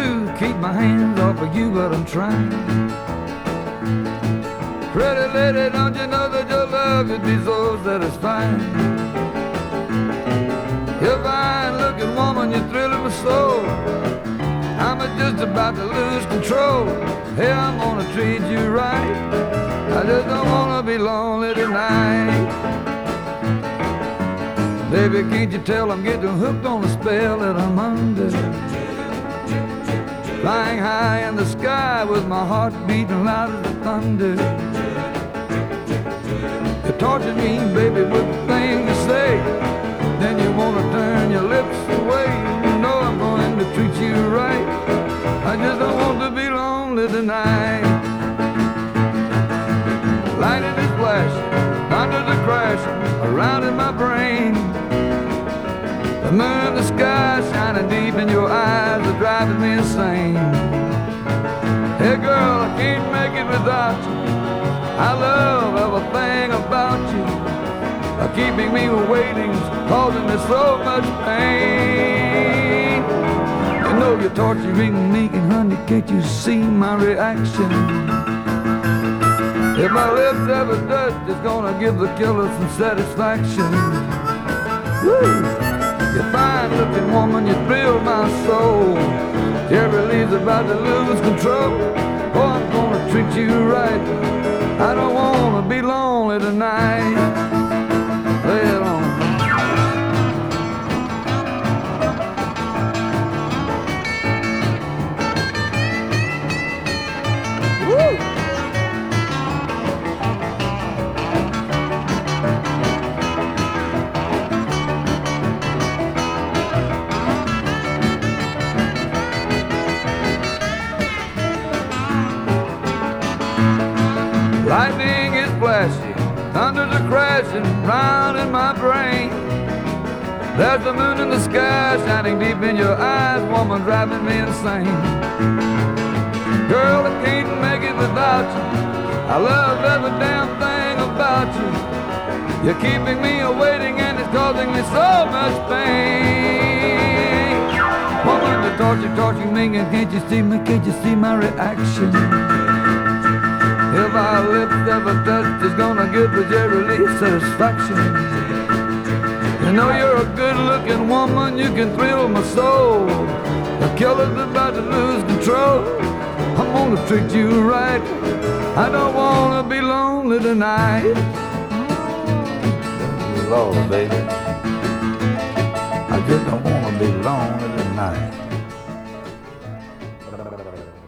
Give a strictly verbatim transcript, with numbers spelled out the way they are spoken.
to keep my hands off of you, but I'm trying. Pretty lady, don't you know that your love would be so satisfying? You're a fine-looking woman, you're thrilling my soul. I'm just about to lose control. Hey, I'm gonna treat you right. I just don't wanna be lonely tonight. Baby, can't you tell I'm getting hooked on the spell that I'm under? Flying high in the sky with my heart beating loud as the thunder. You torture me, baby, with things to say. Then you wanna turn your lips away. You know I'm going to treat you right. I just don't want to be lonely tonight. Lightning is flashing, thunders are crashing around in my brain. The moon in the sky shining deep in your eyes are driving me insane. Hey girl, I can't make it without you. I love everything about you. Keeping me waiting, causing me so much pain. You know you're torturing me, and honey, can't you see my reaction? If my lips ever touch, it's gonna give the killer some satisfaction. Woo! You're fine-looking woman, you thrill my soul. Jerry Lee's about to lose control. Oh, I'm gonna treat you right. I don't wanna be lonely tonight. Lay it on. Woo! Lightning is flashing, thunders are crashing round in my brain. There's the moon in the sky shining deep in your eyes, woman, driving me insane. Girl, I can't make it without you. I love every damn thing about you. You're keeping me awaiting and it's causing me so much pain. Woman, the torture, torture me, and can't you see me, can't you see my reaction? If our lips ever touch, it's gonna give the Jerry Lee satisfaction. You know you're a good-looking woman, you can thrill my soul. The killer's about to lose control. I'm gonna treat you right. I don't wanna be lonely tonight. Lord, baby, I just don't wanna be lonely tonight.